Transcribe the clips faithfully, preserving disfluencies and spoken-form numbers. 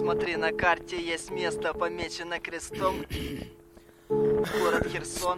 Смотри, на карте есть место, помечено крестом. Город Херсон.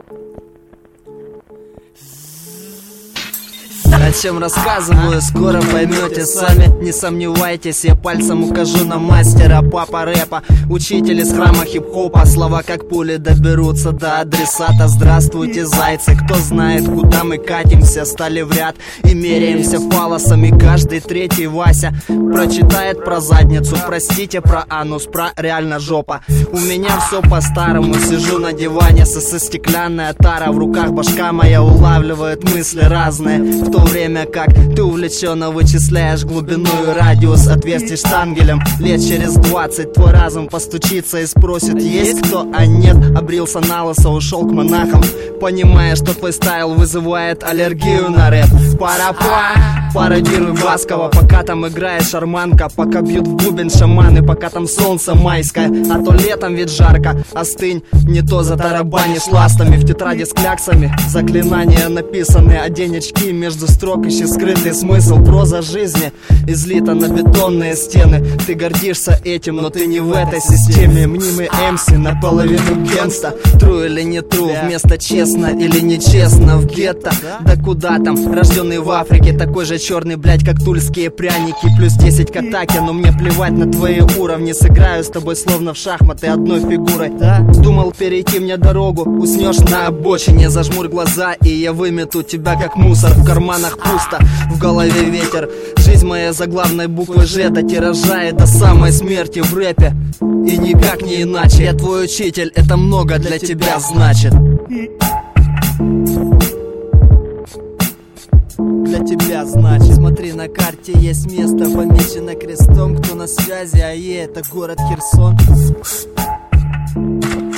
О чем рассказываю, скоро поймете сами. Не сомневайтесь, я пальцем укажу на мастера папа рэпа, учитель из храма хип-хопа. Слова как пули доберутся до адресата. Здравствуйте, зайцы, кто знает, куда мы катимся. Стали в ряд и меряемся фалосами. Каждый третий Вася прочитает про задницу, простите, про анус, про реально жопа. У меня все по-старому, сижу на диване со, со стеклянная тара в руках, башка моя улавливает мысли разные. В то время как ты увлеченно вычисляешь глубину и радиус отверстий штангелем. Лет через двадцать твой разум постучится и спросит, есть кто, а нет. Обрился на лысо, ушел к монахам, понимая, что твой стайл вызывает аллергию на рэп. Пара-па, пародируй Баскова, пока там играет шарманка, пока бьют в бубен шаманы, пока там солнце майское. А то летом ведь жарко, остынь, не то затарабанишь ластами. В тетради с кляксами заклинания написаны, а денечки между строк ищи скрытый смысл. Проза жизни излита на бетонные стены. Ты гордишься этим, но ты не в этой системе. Мнимый эм си наполовину генста. Тру или не тру, вместо честно или нечестно в гетто. Да куда там, рожденный в Африке, такой же черный, блять, как тульские пряники. Плюс десять к атаке, но мне плевать на твои уровни. Сыграю с тобой словно в шахматы одной фигурой. Думал перейти мне дорогу, уснешь на обочине. Зажмурь глаза и я вымету тебя как мусор. В карманах пусто, в голове ветер. Жизнь моя заглавной буквы Ж до тиража и до самой смерти в рэпе. И никак не иначе. Я твой учитель, это много для тебя значит. Для тебя значит. Смотри, на карте есть место, помечено крестом. Кто на связи, а е, это город Херсон.